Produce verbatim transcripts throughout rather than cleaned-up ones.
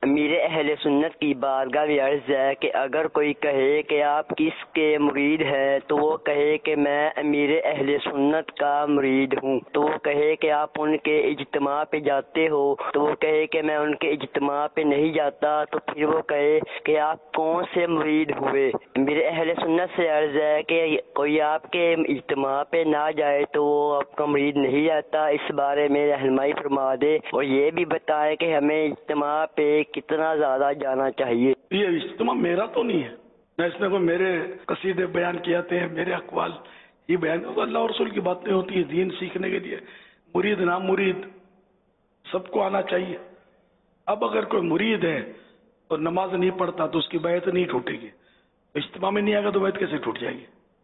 امیر اہل سنت کی بارگاہ میں عرض ہے کہ اگر کوئی کہے کہ آپ کس کے مرید ہیں تو وہ کہے کہ میں امیر اہل سنت کا مرید ہوں، تو وہ کہے کہ آپ ان کے اجتماع پہ جاتے ہو، تو وہ کہے کہ میں ان کے اجتماع پہ نہیں جاتا، تو پھر وہ کہے کہ آپ کون سے مرید ہوئے۔ امیر اہل سنت سے عرض ہے کہ کوئی آپ کے اجتماع پہ نہ جائے تو وہ آپ کا مرید نہیں جاتا، اس بارے میں رہنمائی فرما دے، اور یہ بھی بتائے کہ ہمیں اجتماع پہ کتنا زیادہ جانا چاہیے۔ یہ اجتماع میرا تو نہیں ہے، نہ اس میں کوئی میرے قصیدے بیان کیے جاتے ہیں، میرے اقوال یہ بیان، اللہ اور رسول کی باتیں ہوتی ہیں دین سیکھنے کے لیے، مرید نام مرید سب کو آنا چاہیے۔ اب اگر کوئی مرید ہے اور نماز نہیں پڑھتا تو اس کی بیعت نہیں ٹوٹے گی، اجتماع میں نہیں آئے گا تو بیعت کیسے ٹوٹ جائے گی،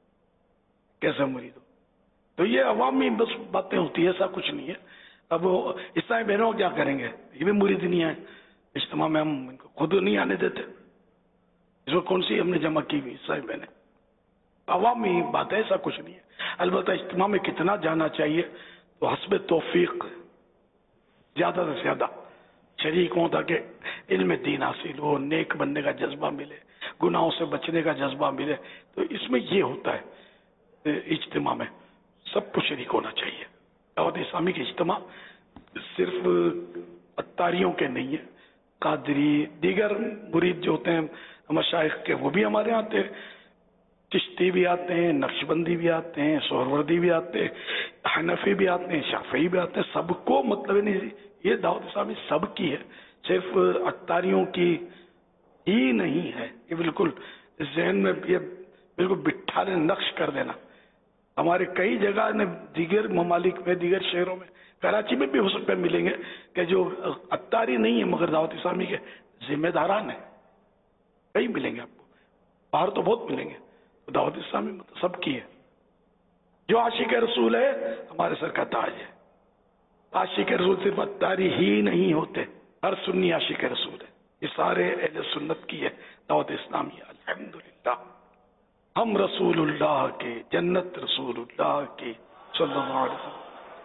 کیسا مرید ہو؟ تو یہ عوامی بس باتیں ہوتی ہیں، ایسا کچھ نہیں ہے۔ اب عیسائی بہنوں کیا کریں گے، یہ بھی مرید نہیں آئے اجتماع میں، ہم ان کو خود نہیں آنے دیتے، اس میں کون سی ہم نے جمع کی ہوئی عیسائی بہنیں، عوامی بات ہے، ایسا کچھ نہیں ہے۔ البتہ اجتماع میں کتنا جانا چاہیے تو حسب توفیق زیادہ سے زیادہ شریک ہوں تاکہ علم دین حاصل ہو، نیک بننے کا جذبہ ملے، گناہوں سے بچنے کا جذبہ ملے، تو اس میں یہ ہوتا ہے اجتماع میں سب کو شریک ہونا چاہیے۔ دعوت اسلامی کے اجتماع صرف اتاریوں کے نہیں ہے، قادری دیگر مرید جو ہوتے ہیں مشائخ کے وہ بھی ہمارے یہاں آتے ہیں، چشتی بھی آتے ہیں، نقشبندی بھی آتے ہیں، سہروردی بھی آتے ہیں، حنفی بھی آتے ہیں، شافعی بھی آتے ہیں، سب کو مطلب نہیں، یہ دعوت اسلامی سب کی ہے، صرف اتاریوں کی ہی نہیں ہے۔ یہ بالکل ذہن میں یہ بالکل بٹھا لے، نقش کر دینا۔ ہمارے کئی جگہ نے دیگر ممالک میں، دیگر شہروں میں، کراچی میں بھی ہو سکتا ہے ملیں گے کہ جو اتاری نہیں ہے مگر دعوت اسلامی کے ذمہ داران ہیں، کئی ملیں گے آپ کو، باہر تو بہت ملیں گے۔ دعوت اسلامی مطلب سب کی ہے۔ جو عاشق رسول ہے ہمارے سر کا تاج ہے۔ عاشق رسول صرف اتاری ہی نہیں ہوتے، ہر سنی عاشق رسول ہے، یہ سارے اہل سنت کی ہے دعوت اسلامی۔ الحمدللہ ہم رسول اللہ کے، جنت رسول اللہ کی صلی اللہ علیہ وسلم،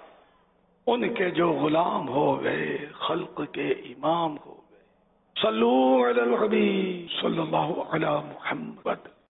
ان کے جو غلام ہو گئے، خلق کے امام ہو گئے۔ صلو علی الحبیب صلی اللہ علی محمد۔